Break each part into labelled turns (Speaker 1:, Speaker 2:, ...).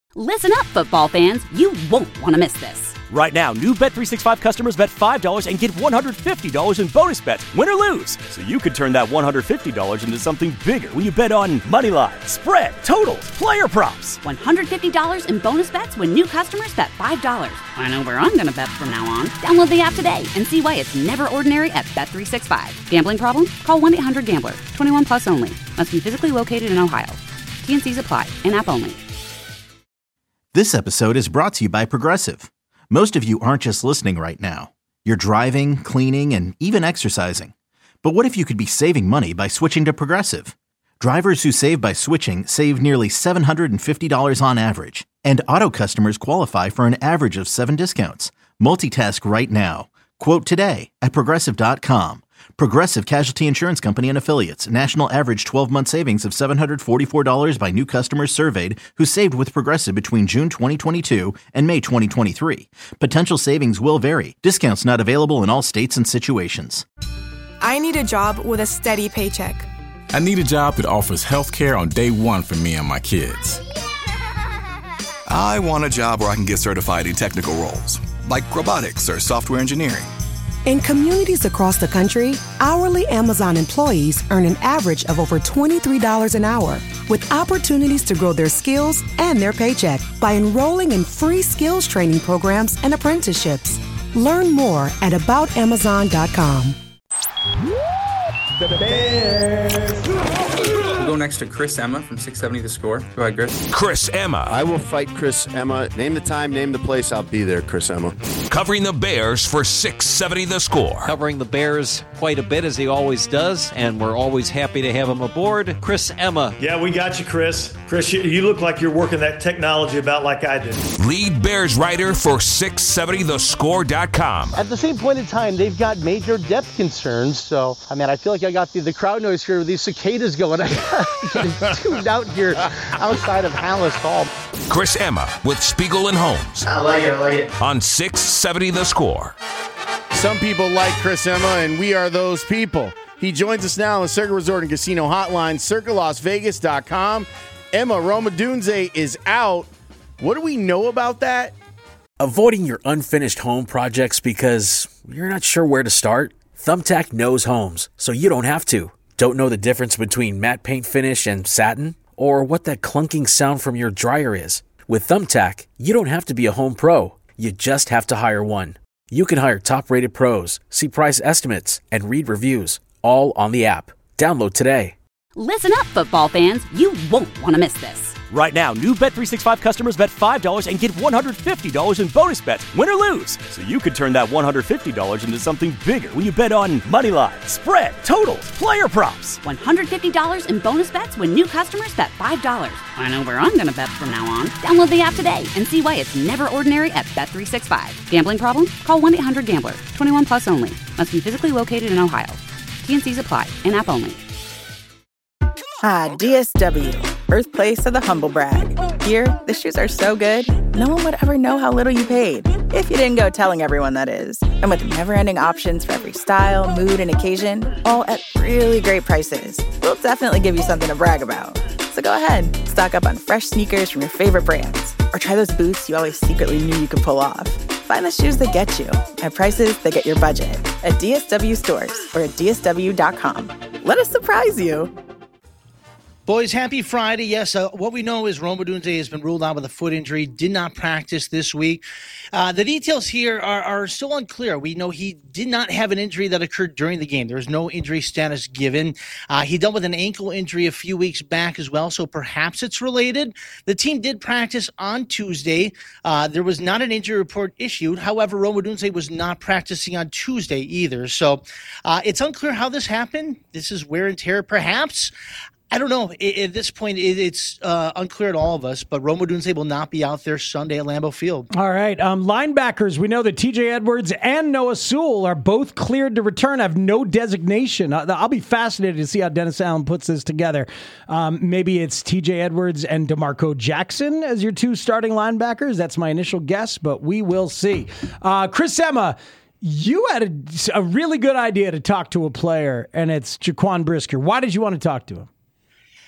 Speaker 1: Listen up, football fans. You won't want to miss this.
Speaker 2: Right now, new Bet365 customers bet $5 and get $150 in bonus bets, win or lose. So you could turn that $150 into something bigger when you bet on money line, spread, totals, player props.
Speaker 1: $150 in bonus bets when new customers bet $5. I know where I'm going to bet from now on. Download the app today and see why it's never ordinary at Bet365. Gambling problem? Call 1-800-GAMBLER. 21 plus only. Must be physically located in Ohio. T&Cs apply. In-app only.
Speaker 3: This episode is brought to you by Progressive. Most of you aren't just listening right now. You're driving, cleaning, and even exercising. But what if you could be saving money by switching to Progressive? Drivers who save by switching save nearly $750 on average. And auto customers qualify for an average of 7 discounts. Multitask right now. Quote today at Progressive.com. Progressive Casualty Insurance Company and Affiliates. National average 12-month savings of $744 by new customers surveyed who saved with Progressive between June 2022 and May 2023. Potential savings will vary. Discounts not available in all states and situations.
Speaker 4: I need a job with a steady paycheck.
Speaker 5: I need a job that offers health care on day one for me and my kids.
Speaker 6: I want a job where I can get certified in technical roles, like robotics or software engineering.
Speaker 7: In communities across the country, hourly Amazon employees earn an average of over $23 an hour, with opportunities to grow their skills and their paycheck by enrolling in free skills training programs and apprenticeships. Learn more at aboutamazon.com.
Speaker 8: The Bears. We'll go next to Chris Emma from 670 The Score. Go ahead, Chris.
Speaker 9: Chris Emma.
Speaker 10: I will fight Chris Emma. Name the time, name the place. I'll be there, Chris Emma.
Speaker 9: Covering the Bears for 670 The Score.
Speaker 11: Covering the Bears quite a bit, as he always does, and we're always happy to have him aboard. Chris Emma.
Speaker 12: Yeah, we got you, Chris. Chris, you look like you're working that technology about like I did.
Speaker 9: Lead Bears writer for 670thescore.com.
Speaker 13: At the same point in time, they've got major depth concerns, so, I feel like I got the crowd noise here with these cicadas going. I getting tuned out here outside of Hallis Hall.
Speaker 9: Chris Emma with Spiegel and Holmes.
Speaker 14: I like it.
Speaker 9: On 670 The Score.
Speaker 10: Some people like Chris Emma, and we are those people. He joins us now on the Circa Resort and Casino Hotline, CircaLasVegas.com. Emma Romadunze is out. What do we know about that?
Speaker 15: Avoiding your unfinished home projects because you're not sure where to start? Thumbtack knows homes, so you don't have to. Don't know the difference between matte paint finish and satin? Or what that clunking sound from your dryer is? With Thumbtack, you don't have to be a home pro. You just have to hire one. You can hire top-rated pros, see price estimates, and read reviews, all on the app. Download today.
Speaker 1: Listen up, football fans. You won't want to miss this.
Speaker 2: Right now, new Bet365 customers bet $5 and get $150 in bonus bets, win or lose. So you could turn that $150 into something bigger when you bet on money line, spread, totals, player props.
Speaker 1: $150 in bonus bets when new customers bet $5. I know where I'm going to bet from now on. Download the app today and see why it's never ordinary at Bet365. Gambling problem? Call 1-800-GAMBLER. 21 plus only. Must be physically located in Ohio. T&Cs apply. In-app only.
Speaker 16: Ah, DSW, birthplace of the humble brag. Here, the shoes are so good, no one would ever know how little you paid. If you didn't go telling everyone, that is. And with never-ending options for every style, mood, and occasion, all at really great prices, we'll definitely give you something to brag about. So go ahead, stock up on fresh sneakers from your favorite brands, or try those boots you always secretly knew you could pull off. Find the shoes that get you at prices that get your budget at DSW stores or at DSW.com. Let us surprise you.
Speaker 17: Boys, happy Friday. Yes, what we know is Romadunze has been ruled out with a foot injury, did not practice this week. The details here are still unclear. We know he did not have an injury that occurred during the game. There was no injury status given. He dealt with an ankle injury a few weeks back as well, so perhaps it's related. The team did practice on Tuesday. There was not an injury report issued. However, Romadunze was not practicing on Tuesday either. So it's unclear how this happened. This is wear and tear, perhaps. I don't know. At this point, it's unclear to all of us, but Romadunze will not be out there Sunday at Lambeau Field.
Speaker 18: All right. Linebackers, we know that TJ Edwards and Noah Sewell are both cleared to return, have no designation. I'll be fascinated to see how Dennis Allen puts this together. Maybe it's TJ Edwards and DeMarco Jackson as your two starting linebackers. That's my initial guess, but we will see. Chris Emma, you had a really good idea to talk to a player, and it's Jaquan Brisker. Why did you want to talk to him?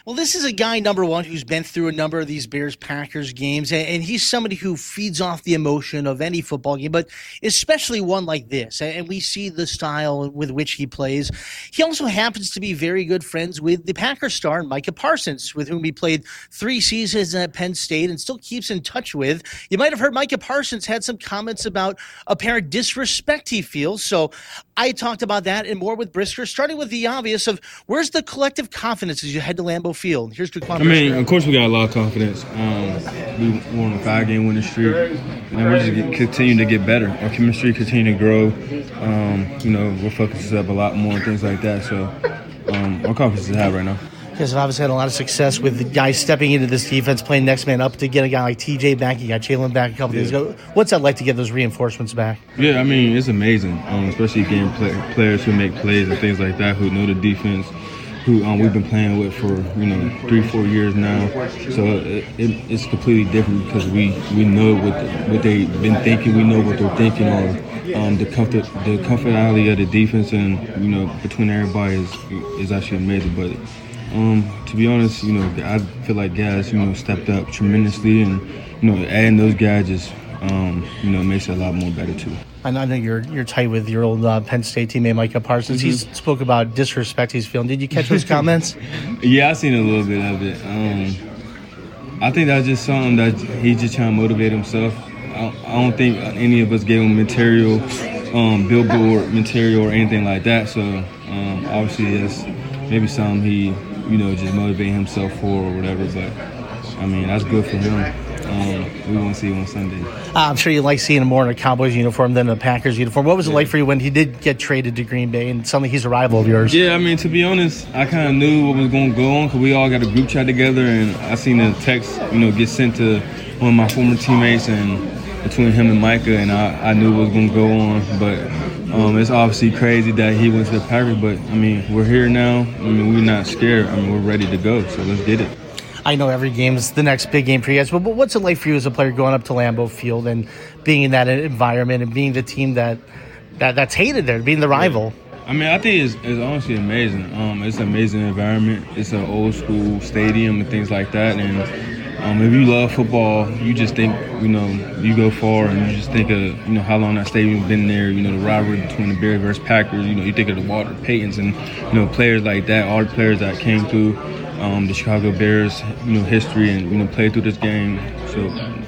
Speaker 17: Well, this is a guy, number one, who's been through a number of these Bears-Packers games, and he's somebody who feeds off the emotion of any football game, but especially one like this. And we see the style with which he plays. He also happens to be very good friends with the Packers star, Micah Parsons, with whom he played 3 seasons at Penn State and still keeps in touch with. You might have heard Micah Parsons had some comments about apparent disrespect he feels. So I talked about that and more with Brisker, starting with the obvious of where's the collective confidence as you head to Lambeau Field. Here's Duquan Brisker.
Speaker 14: Of course we got a lot of confidence. We won a 5-game winning streak, and we're just continuing to get better. Our chemistry continue to grow. We're focusing up a lot more and things like that. So our confidence is high right now.
Speaker 17: You guys have obviously had a lot of success with the guys stepping into this defense, playing next man up to get a guy like TJ back. You got Jalen back a couple days ago. What's that like to get those reinforcements back?
Speaker 14: Yeah, it's amazing, especially getting players who make plays and things like that, who know the defense, who we've been playing with for 3-4 years now. So it's completely different because we know what they've been thinking. We know what they're thinking on the comfortability of the defense, and between everybody is actually amazing. But to be honest, I feel like guys stepped up tremendously, and adding those guys just makes it a lot more better too.
Speaker 17: I know you're tight with your old Penn State teammate Micah Parsons.
Speaker 14: Mm-hmm.
Speaker 17: He spoke about disrespect he's feeling. Did you catch those comments?
Speaker 14: Yeah, I seen a little bit of it. I think that's just something that he's just trying to motivate himself. I don't think any of us gave him material, billboard material or anything like that. So obviously that's maybe something he just motivate himself for or whatever. But that's good for him. We won't see him on Sunday.
Speaker 17: I'm sure you like seeing him more in a Cowboys uniform than a Packers uniform. What was it like for you when he did get traded to Green Bay and suddenly he's a rival of yours?
Speaker 14: Yeah, to be honest, I kind of knew what was going to go on because we all got a group chat together, and I seen a text, get sent to one of my former teammates, and between him and Micah, and I knew what was going to go on. But it's obviously crazy that he went to the Packers, but we're here now. We're not scared. We're ready to go, so let's get it.
Speaker 17: I know every game is the next big game for you guys, but what's it like for you as a player going up to Lambeau Field and being in that environment and being the team that's hated there, being the rival?
Speaker 14: I think it's honestly amazing. It's an amazing environment. It's an old school stadium and things like that. And if you love football, you just think, you go far and you just think of, how long that stadium's been there, the rivalry between the Bears versus Packers, you think of the Walter Paytons and, players like that, all the players that came through the Chicago Bears, history and, played through this game. So,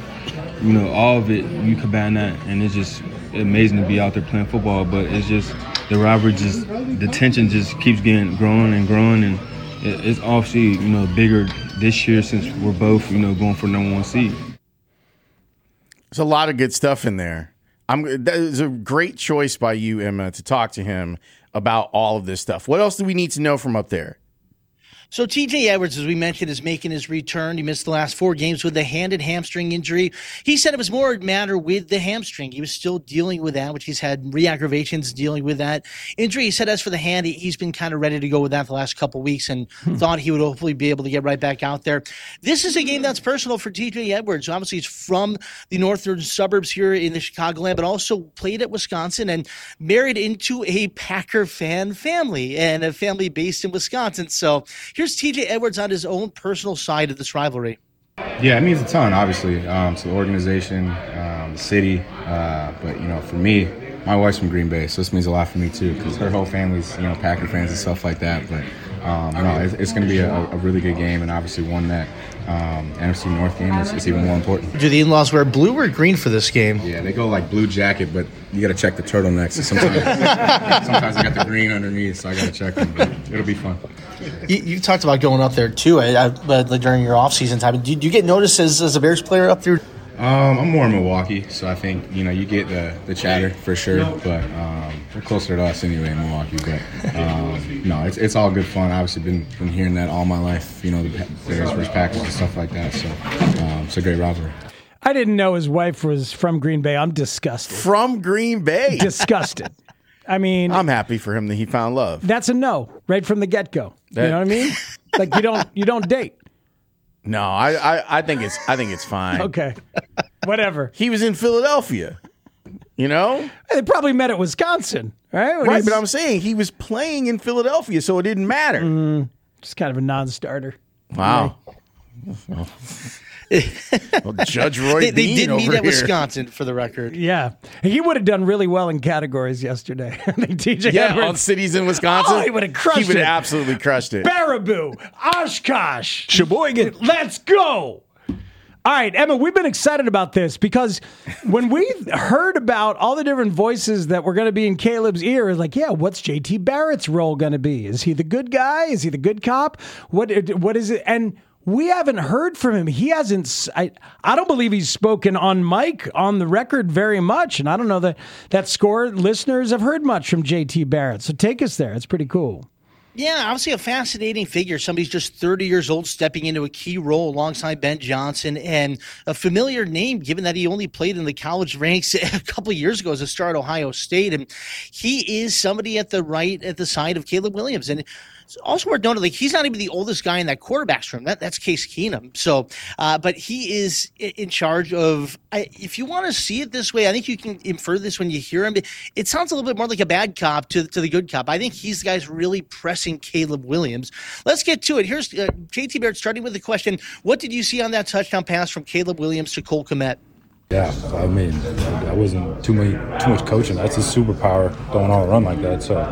Speaker 14: all of it, you combine that, and it's just amazing to be out there playing football. But it's just the rivalry, the tension just keeps growing and growing, and it's obviously bigger this year since we're both going for number 1 seed.
Speaker 10: There's a lot of good stuff in there. That is a great choice by you, Emma, to talk to him about all of this stuff. What else do we need to know from up there?
Speaker 17: So TJ Edwards, as we mentioned, is making his return. He missed the last 4 games with a hand and hamstring injury. He said it was more a matter with the hamstring. He was still dealing with that, which he's had re-aggravations dealing with that injury. He said as for the hand, he's been kind of ready to go with that the last couple of weeks and thought he would hopefully be able to get right back out there. This is a game that's personal for TJ Edwards. Obviously, he's from the northern suburbs here in the Chicagoland, but also played at Wisconsin and married into a Packer fan family and a family based in Wisconsin. So here's TJ Edwards on his own personal side of this rivalry.
Speaker 19: Yeah, it means a ton, obviously, to the organization, the city. But, for me, my wife's from Green Bay, so this means a lot for me, too, because her whole family's, Packer fans and stuff like that. But, it's going to be a really good game, and obviously one that NFC North game is even more important.
Speaker 17: Do the in-laws wear blue or green for this game?
Speaker 19: Yeah, they go like blue jacket, but you got to check the turtleneck. So sometimes they got the green underneath, so I got to check them. But it'll be fun.
Speaker 17: You talked about going up there too during your off-season time. Do you get noticed as a Bears player up there?
Speaker 19: I'm more in Milwaukee, so I think you get the chatter for sure. But they're closer to us anyway in Milwaukee. But no, it's all good fun. Obviously, been hearing that all my life. The Bears versus Packers and stuff like that. So it's a great rivalry.
Speaker 18: I didn't know his wife was from Green Bay. I'm disgusted.
Speaker 10: From Green Bay?
Speaker 18: Disgusted. I'm
Speaker 10: happy for him that he found love.
Speaker 18: That's a no, right from the get-go. You know what I mean? Like you don't date.
Speaker 10: No, I think it's fine.
Speaker 18: Okay. Whatever.
Speaker 10: He was in Philadelphia.
Speaker 18: They probably met at Wisconsin, right?
Speaker 10: Right, but I'm saying he was playing in Philadelphia, so it didn't matter.
Speaker 18: Just kind of a non-starter.
Speaker 10: Wow. Well, Judge Roy
Speaker 17: They
Speaker 10: Bean
Speaker 17: did meet
Speaker 10: over
Speaker 17: at
Speaker 10: here.
Speaker 17: Wisconsin, for the record.
Speaker 18: Yeah. He would have done really well in categories yesterday. I think TJ Edwards.
Speaker 10: On cities in Wisconsin.
Speaker 18: Oh, he would have crushed it.
Speaker 10: He would have absolutely crushed it.
Speaker 18: Baraboo, Oshkosh,
Speaker 2: Sheboygan.
Speaker 18: Let's go. All right, Emma, we've been excited about this because when we heard about all the different voices that were going to be in Caleb's ear, it's like, yeah, what's JT Barrett's role going to be? Is he the good guy? Is he the good cop? What is it? And we haven't heard from him. He hasn't. I don't believe he's spoken on mic, on the record very much. And I don't know that Score listeners have heard much from JT Barrett. So take us there. It's pretty cool.
Speaker 17: Yeah, obviously a fascinating figure. Somebody's just 30 years old stepping into a key role alongside Ben Johnson, and a familiar name given that he only played in the college ranks a couple of years ago as a star at Ohio State. And he is somebody at the side of Caleb Williams. And it's also worth noting, like, he's not even the oldest guy in that quarterback's room. That's Case Keenum. So, but he is in charge of, if you want to see it this way, I think you can infer this when you hear him. It sounds a little bit more like a bad cop to the good cop. I think he's the guy's really pressing Caleb Williams. Let's get to it. Here's JT Barrett starting with the question, what did you see on that touchdown pass from Caleb Williams to Cole Kmet?
Speaker 20: Yeah, I mean, that wasn't too much coaching. That's his superpower, going on a run like that. So,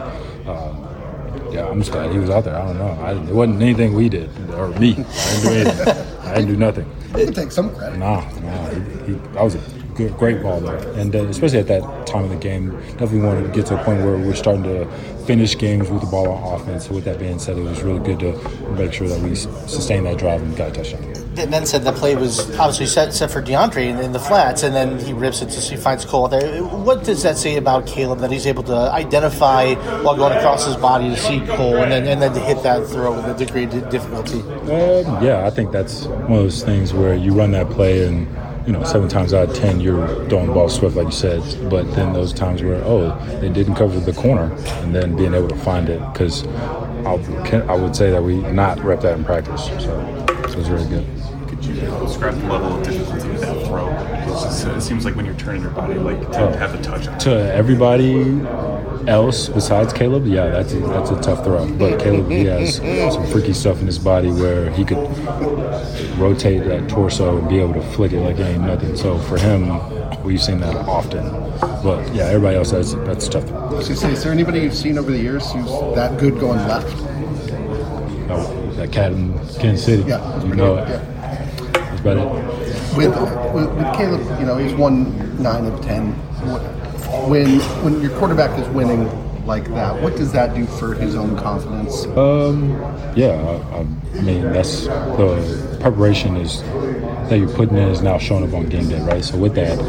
Speaker 20: yeah, I'm just glad he was out there. I don't know. It wasn't anything we did, or me. I didn't do anything. I didn't do nothing.
Speaker 21: You can take some credit.
Speaker 20: No. That was a great ball there. And especially at that time of the game, definitely wanted to get to a point where we're starting to finish games with the ball on offense. So with that being said, it was really good to make sure that we sustained that drive and got a touchdown.
Speaker 17: Ben said the play was obviously set for DeAndre in the flats, and then he rips it to see finds Cole there. What does that say about Caleb, that he's able to identify while going across his body to see Cole, and then to hit that throw with a degree of difficulty?
Speaker 20: Yeah, I think that's one of those things where you run that play and, 7 times out of 10 you're throwing the ball swift, like you said. But then those times where, they didn't cover the corner, and then being able to find it, because I would say that we not rep that in practice. So it was really good.
Speaker 22: Could you describe the level of difficulty with that throw? It seems like when you're turning your body, to have the touch on it.
Speaker 20: To everybody else besides Caleb, yeah, that's a tough throw. But Caleb, he has some freaky stuff in his body where he could rotate that torso and be able to flick it like it ain't nothing. So for him, we've seen that often. But yeah, everybody else, that's a tough throw.
Speaker 21: I was going to say, is there anybody you've seen over the years who's that good going left?
Speaker 20: Oh, that cat in Kansas City.
Speaker 21: Yeah,
Speaker 20: you know it.
Speaker 21: Yeah.
Speaker 20: That's about it.
Speaker 21: With Caleb, he's won 9 of 10. When your quarterback is winning like that, what does that do for his own confidence?
Speaker 20: I mean, that's the preparation is that you're putting in is now showing up on game day, right? So with that,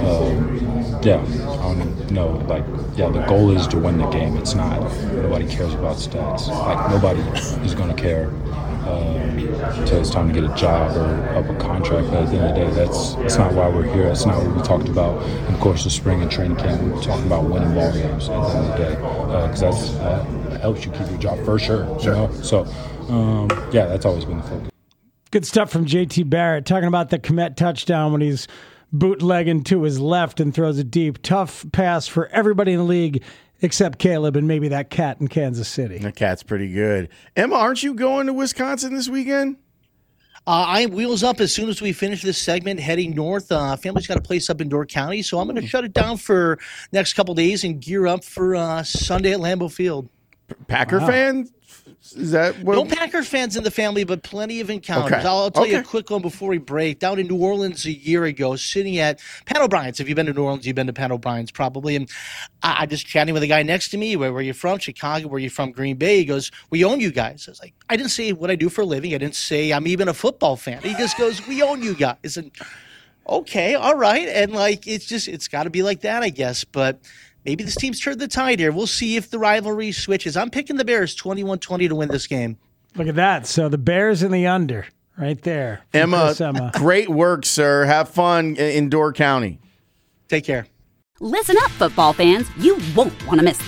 Speaker 20: the goal is to win the game. It's not, nobody cares about stats. Like, nobody is going to care until it's time to get a job or up a contract. But at the end of the day, that's not why we're here. That's not what we talked about in the course of spring and training camp. We were talking about winning ball games at the end of the day, because that helps you keep your job for sure. So, that's always been the focus.
Speaker 18: Good stuff from JT Barrett, talking about the Kmet touchdown when he's bootlegging to his left and throws it deep. Tough pass for everybody in the league except Caleb and maybe that cat in Kansas City.
Speaker 10: The cat's pretty good. Emma, aren't you going to Wisconsin this weekend?
Speaker 17: I wheels up as soon as we finish this segment, heading north. Family's got a place up in Door County, so I'm going to shut it down for next couple days and gear up for Sunday at Lambeau Field.
Speaker 10: Packer fan? Is that what?
Speaker 17: No Packer fans in the family, but plenty of encounters.
Speaker 10: Okay.
Speaker 17: I'll tell you a quick one before we break. Down in New Orleans a year ago, sitting at Pat O'Brien's. If you've been to New Orleans, you've been to Pat O'Brien's probably. And I just chatting with a guy next to me. Where are you from? Chicago. Where are you from? Green Bay. He goes, we own you guys. I was like, I didn't say what I do for a living. I didn't say I'm even a football fan. He just goes, we own you guys. And okay, all right. And it's got to be like that, I guess. But maybe this team's turned the tide here. We'll see if the rivalry switches. I'm picking the Bears 21-20 to win this game.
Speaker 18: Look at that. So the Bears in the under right there.
Speaker 10: Emma, great work, sir. Have fun in Door County.
Speaker 17: Take care.
Speaker 1: Listen up, football fans. You won't want to miss this.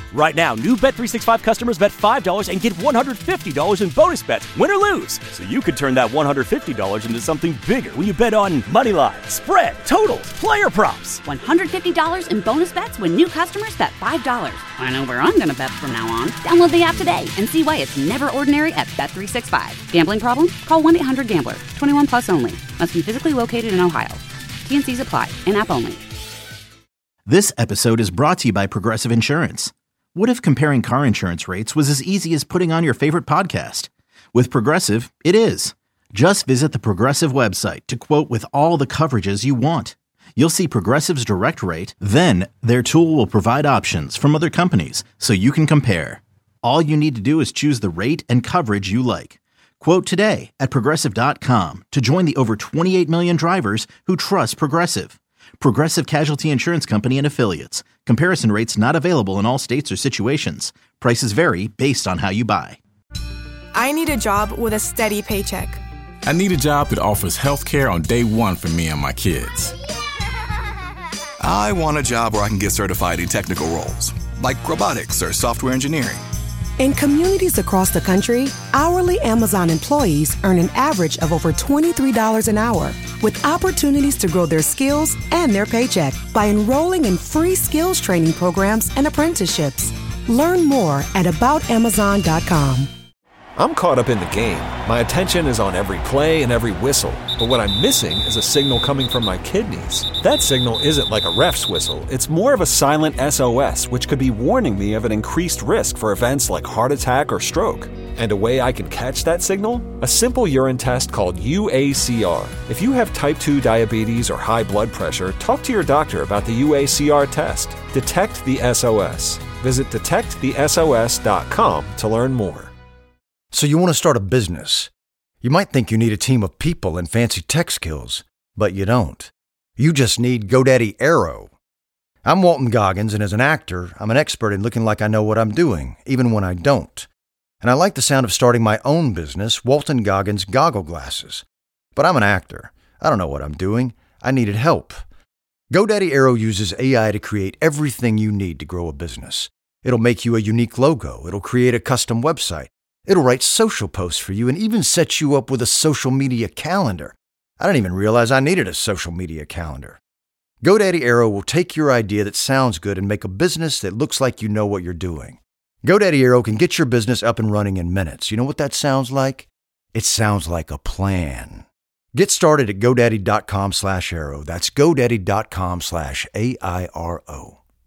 Speaker 2: Right now, new Bet365 customers bet $5 and get $150 in bonus bets, win or lose. So you could turn that $150 into something bigger when you bet on moneyline, spread, totals, player props.
Speaker 1: $150 in bonus bets when new customers bet $5. I know where I'm going to bet from now on. Download the app today and see why it's never ordinary at Bet365. Gambling problem? Call 1-800-GAMBLER. 21 plus only. Must be physically located in Ohio. T&Cs apply. In-app only.
Speaker 3: This episode is brought to you by Progressive Insurance. What if comparing car insurance rates was as easy as putting on your favorite podcast? With Progressive, it is. Just visit the Progressive website to quote with all the coverages you want. You'll see Progressive's direct rate, then their tool will provide options from other companies so you can compare. All you need to do is choose the rate and coverage you like. Quote today at Progressive.com to join the over 28 million drivers who trust Progressive. Progressive Casualty Insurance Company and Affiliates. Comparison rates not available in all states or situations. Prices vary based on how you buy.
Speaker 4: I need a job with a steady paycheck.
Speaker 5: I need a job that offers health care on day one for me and my kids.
Speaker 6: I want a job where I can get certified in technical roles, like robotics or software engineering.
Speaker 7: In communities across the country, hourly Amazon employees earn an average of over $23 an hour, with opportunities to grow their skills and their paycheck by enrolling in free skills training programs and apprenticeships. Learn more at aboutamazon.com.
Speaker 23: I'm caught up in the game. My attention is on every play and every whistle. But what I'm missing is a signal coming from my kidneys. That signal isn't like a ref's whistle. It's more of a silent SOS, which could be warning me of an increased risk for events like heart attack or stroke. And a way I can catch that signal? A simple urine test called UACR. If you have type 2 diabetes or high blood pressure, talk to your doctor about the UACR test. Detect the SOS. Visit detectthesos.com to learn more.
Speaker 24: So you want to start a business. You might think you need a team of people and fancy tech skills, but you don't. You just need GoDaddy Aero. I'm Walton Goggins, and as an actor, I'm an expert in looking like I know what I'm doing, even when I don't. And I like the sound of starting my own business, Walton Goggins Goggle Glasses. But I'm an actor. I don't know what I'm doing. I needed help. GoDaddy Aero uses AI to create everything you need to grow a business. It'll make you a unique logo. It'll create a custom website. It'll write social posts for you and even set you up with a social media calendar. I didn't even realize I needed a social media calendar. GoDaddy Aero will take your idea that sounds good and make a business that looks like you know what you're doing. GoDaddy Aero can get your business up and running in minutes. You know what that sounds like? It sounds like a plan. Get started at GoDaddy.com/Aero. That's GoDaddy.com/AIRO.